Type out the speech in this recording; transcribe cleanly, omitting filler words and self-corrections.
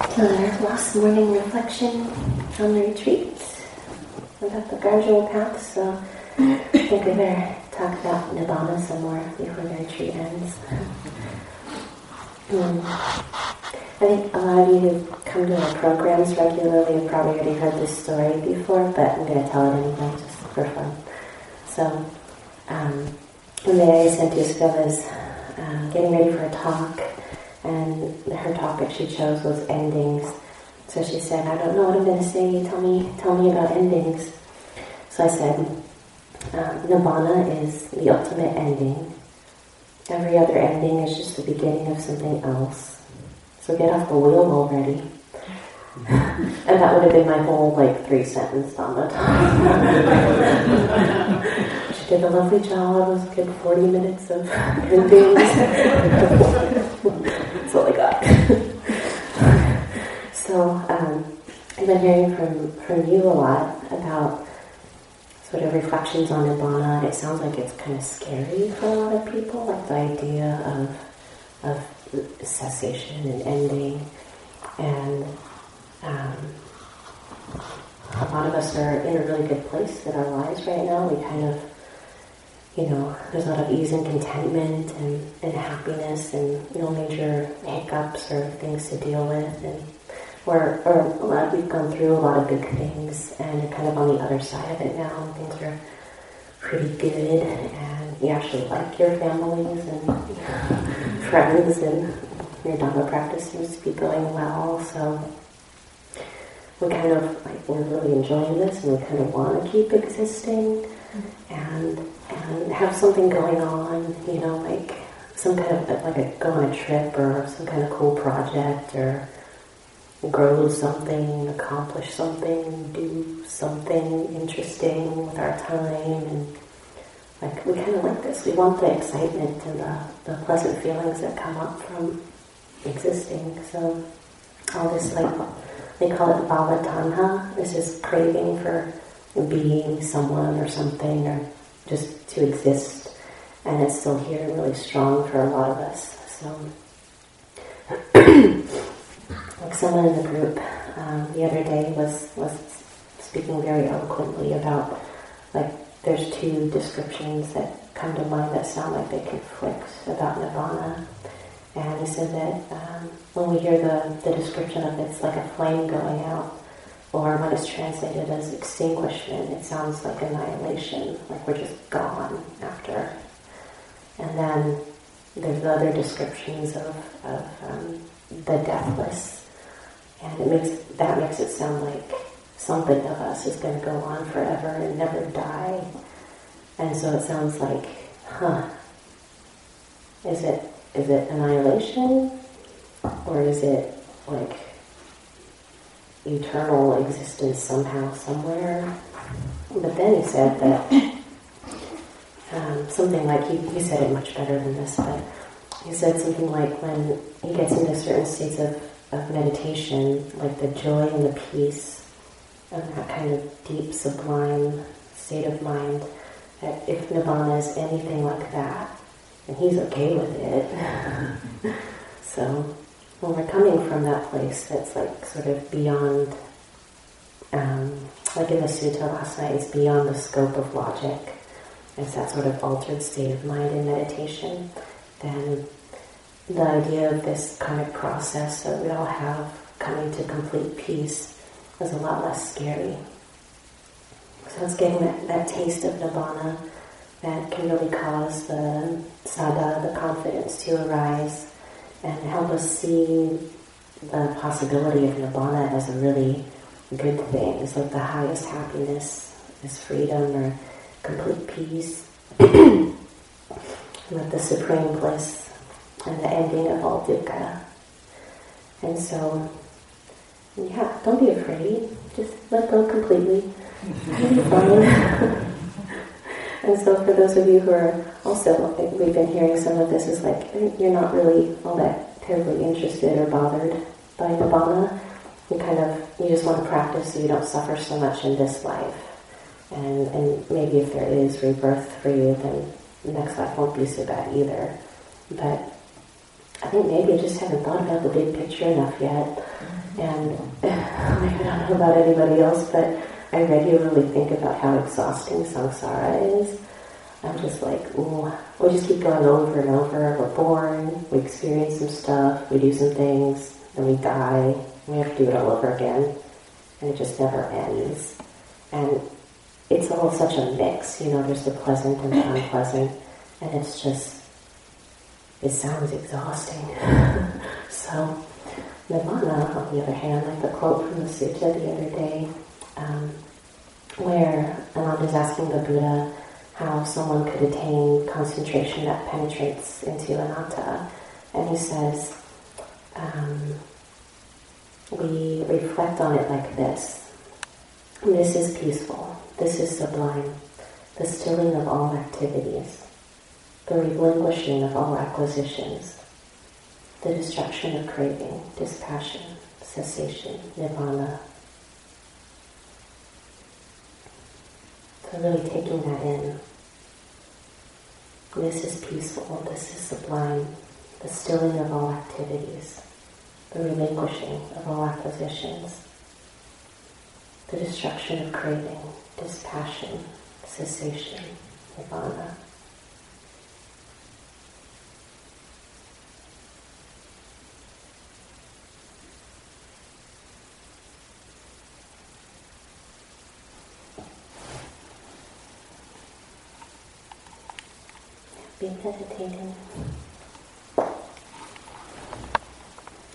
To our last morning reflection on the retreat about the gradual path, so I think we better talk about Nibbana some more before the retreat ends. I think a lot of you who come to our programs regularly have probably already heard this story before, but I'm going to tell it anyway, just for fun. So, one day I sent to Phil is getting ready for a talk, and her topic she chose was endings. So she said, I don't know what I'm going to say, tell me about endings. So I said, Nibbana is the ultimate ending. Every other ending is just the beginning of something else. So get off the wheel already. And that would have been my whole 3-sentence Dhamma talk. She did a lovely job. It was a good 40 minutes of endings. That's all I got. So I've been hearing from you a lot about sort of reflections on Nibbana. It sounds like it's kind of scary for a lot of people, like the idea of cessation and ending. And a lot of us are in a really good place in our lives right now. We kind of, there's a lot of ease and contentment and happiness and no major hiccups or things to deal with. And we've gone through a lot of big things and are kind of on the other side of it now. And things are pretty good and you actually like your families and friends and your Dhamma practice seems to be going well. So we kind of, we're really enjoying this and we kind of want to keep existing and have something going on, some kind of, go on a trip or some kind of cool project or grow something, accomplish something, do something interesting with our time, and we kind of like this. We want the excitement and the pleasant feelings that come up from existing. So all this, they call it bhava tanha. This is craving for being someone or something or just to exist, and it's still here really strong for a lot of us. So someone in the group the other day was speaking very eloquently about there's two descriptions that come to mind that sound like they conflict about Nibbana. And he said that when we hear the description of it's like a flame going out, or when it's translated as extinguishment, it sounds like annihilation, like we're just gone after. And then there's the other descriptions of the deathless, and that makes it sound like something of us is going to go on forever and never die. And so it sounds like, is it annihilation, or is it eternal existence somehow, somewhere? But then he said that something like, he said it much better than this, but he said something like when he gets into certain states of meditation, like the joy and the peace of that kind of deep, sublime state of mind, that if Nibbana is anything like that, and he's okay with it. So when we're coming from that place that's sort of beyond, in the sutta last night, it's beyond the scope of logic. It's that sort of altered state of mind in meditation. Then the idea of this kind of process that we all have coming to complete peace is a lot less scary. So it's getting that taste of Nibbana that can really cause the saddha, the confidence, to arise and help us see the possibility of Nibbana as a really good thing. It's like the highest happiness is freedom or complete peace with the supreme bliss and the ending of all dukkha. And so, don't be afraid. Just let go completely. It'll be fine. And so for those of you who are also, we've been hearing some of this, is you're not really all that terribly interested or bothered by Nibbana. You just want to practice so you don't suffer so much in this life. And maybe if there is rebirth for you, then the next life won't be so bad either. But I think maybe you just haven't thought about the big picture enough yet. And I don't know about anybody else, but I regularly think about how exhausting samsara is. I'm just like, ooh, we just keep going over and over. We're born, we experience some stuff, we do some things, then we die, and we have to do it all over again. And it just never ends. And it's all such a mix, there's the pleasant and the unpleasant, and it sounds exhausting. So, Nirvana, on the other hand, like the quote from the sutta the other day, where Ananda's asking the Buddha how someone could attain concentration that penetrates into anatta, and he says, we reflect on it like this. This is peaceful. This is sublime. The stilling of all activities. The relinquishing of all acquisitions. The destruction of craving, dispassion, cessation, nirvana. So really taking that in. This is peaceful. This is sublime. The stilling of all activities. The relinquishing of all acquisitions, the destruction of craving, dispassion, cessation, nirvana. Be meditating.